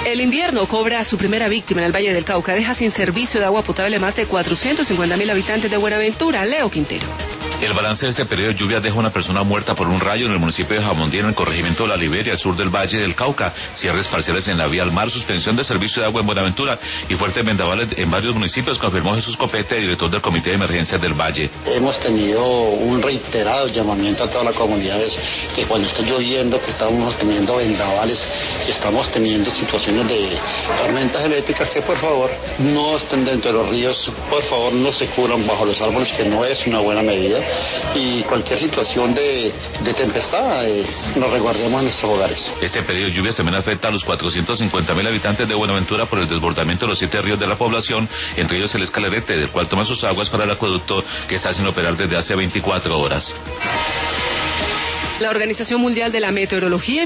El invierno cobra a su primera víctima en el Valle del Cauca. Deja sin servicio de agua potable más de 450.000 habitantes de Buenaventura. Leo Quintero. El balance de este periodo de lluvia deja una persona muerta por un rayo en el municipio de Jamundí, en el corregimiento de La Liberia, al sur del Valle del Cauca, cierres parciales en la vía al mar, suspensión de servicio de agua en Buenaventura y fuertes vendavales en varios municipios, confirmó Jesús Copete, director del Comité de Emergencias del Valle. Hemos tenido un reiterado llamamiento a todas las comunidades que cuando esté lloviendo, que estamos teniendo vendavales, que estamos teniendo situaciones de tormentas eléctricas, que por favor no estén dentro de los ríos, por favor no se cubran bajo los árboles, que no es una buena medida. Y cualquier situación de tempestad, nos resguardemos en nuestros hogares. Este periodo de lluvias también afecta a los 450.000 habitantes de Buenaventura por el desbordamiento de los 7 ríos de la población, entre ellos el Escalerete, del cual toma sus aguas para el acueducto que está sin operar desde hace 24 horas. La Organización Mundial de la Meteorología